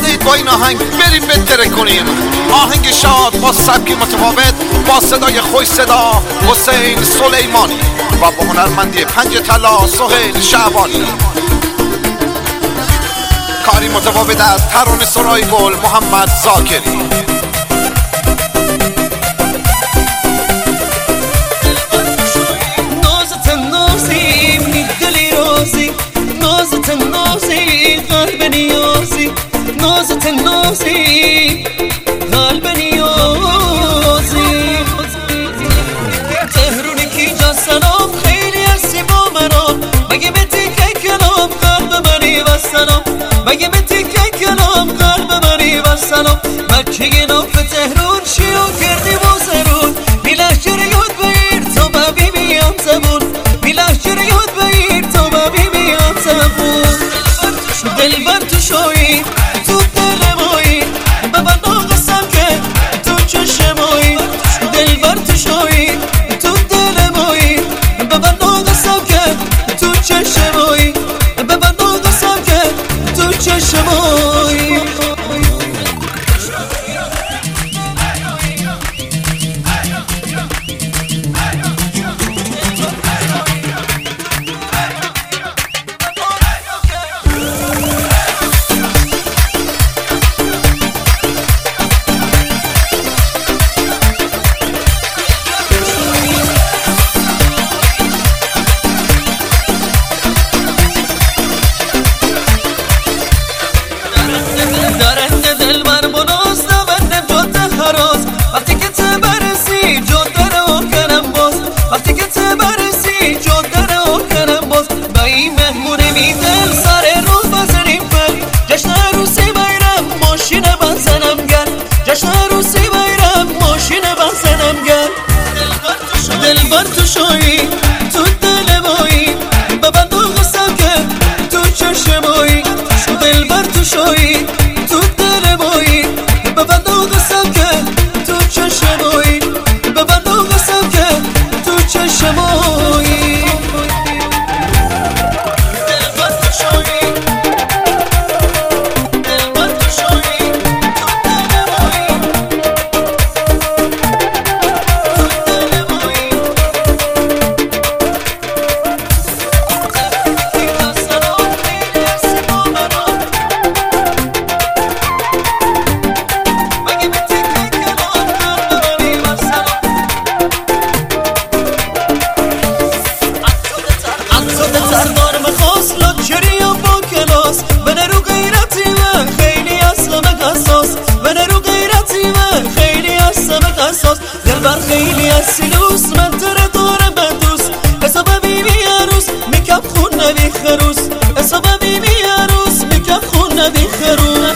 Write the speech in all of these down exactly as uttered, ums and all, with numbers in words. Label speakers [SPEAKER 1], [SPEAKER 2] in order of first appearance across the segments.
[SPEAKER 1] آماده اید با این آهنگ بریم بتره کنیم. آهنگ شاد با سبکی متفاوت با صدای خوش صدا حسین سلیمانی و با هنرمندی پنج طلا سهیل شعبانی. کاری متفاوت از ترانه سرای گل محمد زاکری.
[SPEAKER 2] قلب نیازی نازت نازی قلب نیازی تهرونی کی جا سلام خیلی هستی با منام مگه به تیکه کلام قلب منی و سلام مگه به تیکه کلام قلب منی و سلام مکه ناف تهرون شیو کردی با زرون میلشجر یاد بگیر تا ببی بیام زبون میلشجر یاد بگیر تا ببی بیام زبون دل بر تو شوی تو دل مایی بابا ناقصم که تو چشمایی دل بر تو شوی تو دل مایی بابا ناقصم که تو چشمایی بابا ناقصم که تو چشمایی. جشن عروسی بایرم ماشین بزنم گر دل بر تو شوی تو دل مایی بابا ناقصم که تو چشمایی دل بر تو شوی تو دل مایی بابا ناقصم که تو چشمایی بابا ناقصم که تو چشمایی. دل بر خیلی از سلوس من تره دارم به دوست حساب بیبی عروس میکم خون نبی خروس حساب بیبی عروس میکم خون نبی خروس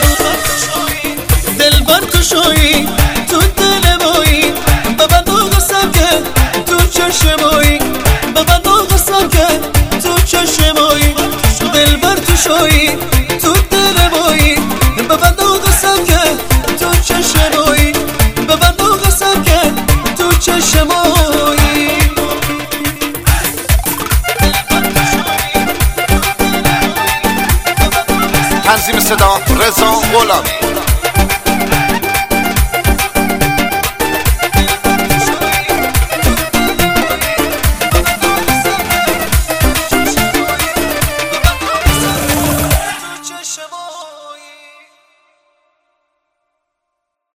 [SPEAKER 2] دل بر تو شوی تو دل مایی بابا ناقصم که تو چشمایی بابا ناقصم که تو چشمایی دل بر تو شوی تو دل مایی بابا ناقصم که تو چشمایی بابا ناقصم که تو چشمایی.
[SPEAKER 1] تنظیم صدا رضا غلامی.